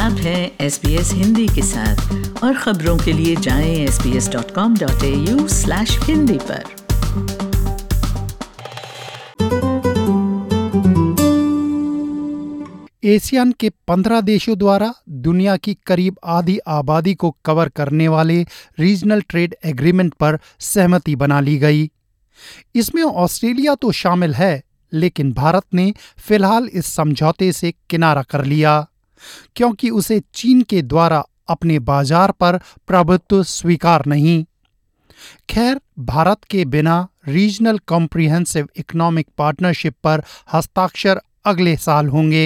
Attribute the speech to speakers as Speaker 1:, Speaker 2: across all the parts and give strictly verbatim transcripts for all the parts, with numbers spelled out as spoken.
Speaker 1: आप हैं S B S Hindi के साथ और खबरों के लिए जाएं S B S dot com dot A U slash Hindi पर।
Speaker 2: एशियन के पंद्रह देशों द्वारा दुनिया की करीब आधी आबादी को कवर करने वाले रीजनल ट्रेड एग्रीमेंट पर सहमति बना ली गई। इसमें ऑस्ट्रेलिया तो शामिल है, लेकिन भारत ने फिलहाल इस समझौते से किनारा कर लिया क्योंकि उसे चीन के द्वारा अपने बाजार पर प्रभुत्व स्वीकार नहीं। खैर, भारत के बिना रीजनल कॉम्प्रिहेंसिव इकोनॉमिक पार्टनरशिप पर हस्ताक्षर अगले साल होंगे।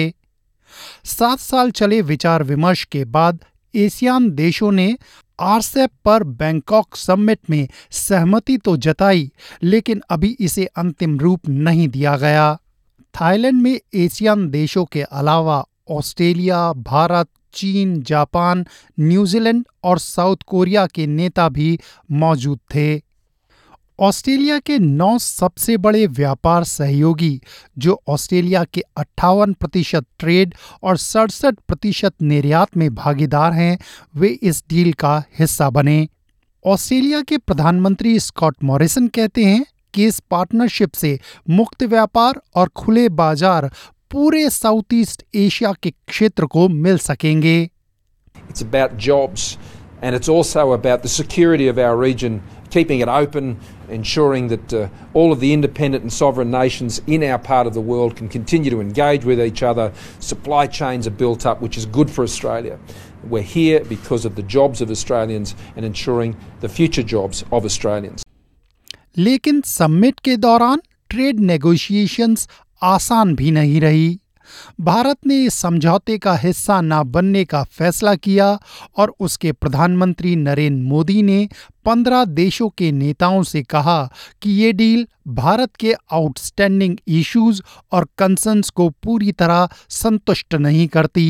Speaker 2: सात साल चले विचार विमर्श के बाद एशियान देशों ने आरसेप पर बैंकॉक समिट में सहमति तो जताई, लेकिन अभी इसे अंतिम रूप नहीं दिया गया। थाईलैंड में एशियान देशों के अलावा ऑस्ट्रेलिया, भारत, चीन, जापान, न्यूजीलैंड और साउथ कोरिया के नेता भी मौजूद थे। ऑस्ट्रेलिया के नौ सबसे बड़े व्यापार सहयोगी, जो ऑस्ट्रेलिया के अट्ठावन प्रतिशत ट्रेड और सड़सठ प्रतिशत निर्यात में भागीदार हैं, वे इस डील का हिस्सा बने। ऑस्ट्रेलिया के प्रधानमंत्री स्कॉट मॉरिसन कहते हैं कि इस पार्टनरशिप से मुक्त व्यापार और खुले बाजार पूरे साउथ ईस्ट एशिया के क्षेत्र को मिल सकेंगे।
Speaker 3: It's about jobs and it's also about the security of our region, keeping it open, ensuring that uh, all of the independent and sovereign nations in our part of the world can continue to engage with each other. Supply chains are built up, which is good for Australia. We're here because of the jobs of Australians and ensuring the future jobs of Australians.
Speaker 2: लेकिन summit के दौरान trade negotiations आसान भी नहीं रही। भारत ने इस समझौते का हिस्सा न बनने का फैसला किया और उसके प्रधानमंत्री नरेंद्र मोदी ने पंद्रह देशों के नेताओं से कहा कि ये डील भारत के आउटस्टैंडिंग इश्यूज और कंसर्न्स को पूरी तरह संतुष्ट नहीं करती।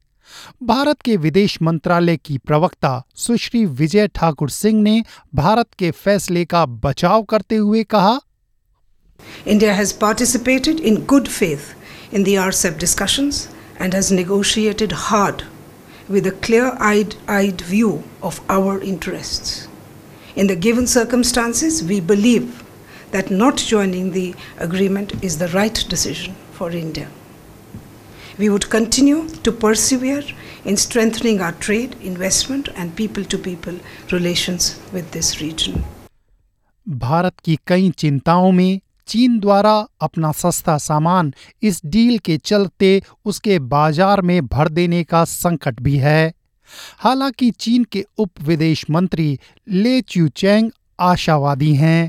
Speaker 2: भारत के विदेश मंत्रालय की प्रवक्ता सुश्री विजय ठाकुर सिंह ने भारत के फैसले का बचाव करते हुए कहा,
Speaker 4: India has participated in good faith in the R C E P discussions and has negotiated hard with a clear-eyed eyed view of our interests. In the given circumstances, we believe that not joining the agreement is the right decision for India. We would continue to persevere in strengthening our trade, investment and people-to-people relations with this region.
Speaker 2: Bharat की कई चिंताओं में चीन द्वारा अपना सस्ता सामान इस डील के चलते उसके बाजार में भर देने का संकट भी है। हालांकि चीन के उप विदेश मंत्री ले च्यूचेंग आशावादी हैं।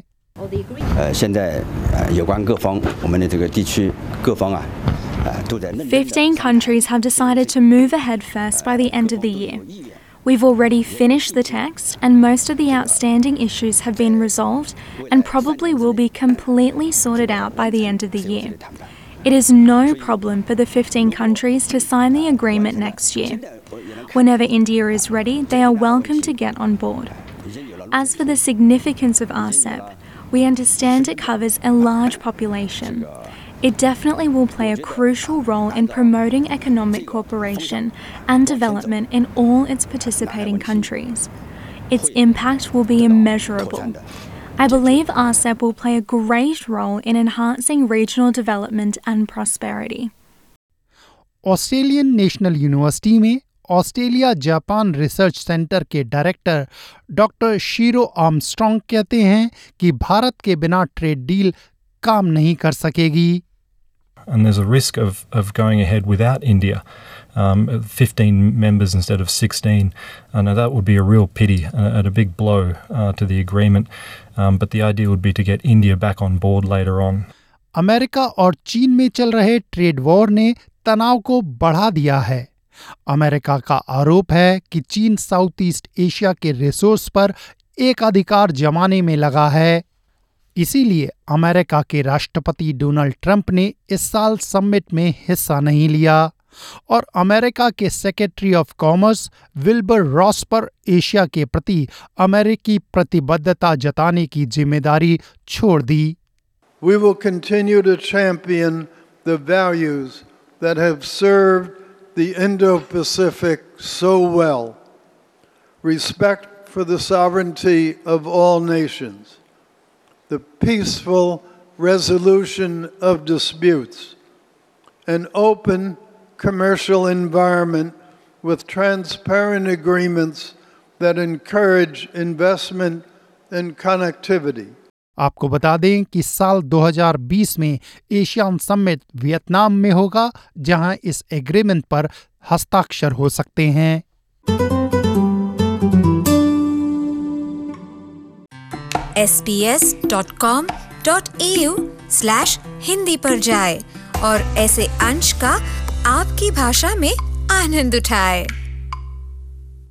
Speaker 5: Fifteen countries have decided to move ahead first by the end of the year. We've already finished the text and most of the outstanding issues have been resolved and probably will be completely sorted out by the end of the year. It is no problem for the fifteen countries to sign the agreement next year. Whenever India is ready, they are welcome to get on board. As for the significance of R C E P, we understand it covers a large population. It definitely will play a crucial role in promoting economic cooperation and development in all its participating countries. Its impact will be immeasurable. I believe R C E P will play a great role in enhancing regional development and prosperity.
Speaker 2: Australian National University में Australia Japan research centre के director doctor Shiro Armstrong कहते हैं कि भारत के बिना trade deal काम नहीं कर सकेगी।
Speaker 6: And there's a risk of, of going ahead without India, um, fifteen members instead of sixteen. I know that would be a real pity uh, and a big blow uh, to the agreement, um, but the idea would be to get India back on board later on.
Speaker 2: America और चीन में चल रहे trade war ने तनाव को बढ़ा दिया है। अमेरिका का आरोप है कि चीन साउथ ईस्ट एशिया के रिसोर्स पर एकाधिकार जमाने में लगा है। इसीलिए अमेरिका के राष्ट्रपति डोनाल्ड ट्रंप ने इस साल समिट में हिस्सा नहीं लिया और अमेरिका के secretary of commerce Wilbur Ross पर एशिया के प्रति अमेरिकी प्रतिबद्धता जताने की जिम्मेदारी छोड़ दी।
Speaker 7: We will continue to champion the values that have served the Indo-Pacific so well. Respect for the sovereignty of all nations, the peaceful resolution of disputes, an open commercial environment with transparent agreements that encourage investment and connectivity.
Speaker 2: आपको बता दें कि साल दो हज़ार बीस में ASEAN summit Vietnam में होगा, जहां इस एग्रीमेंट पर हस्ताक्षर हो सकते हैं।
Speaker 8: S B S dot com dot A U slash Hindi पर जाए और ऐसे अंश का आपकी भाषा में आनंद उठाए।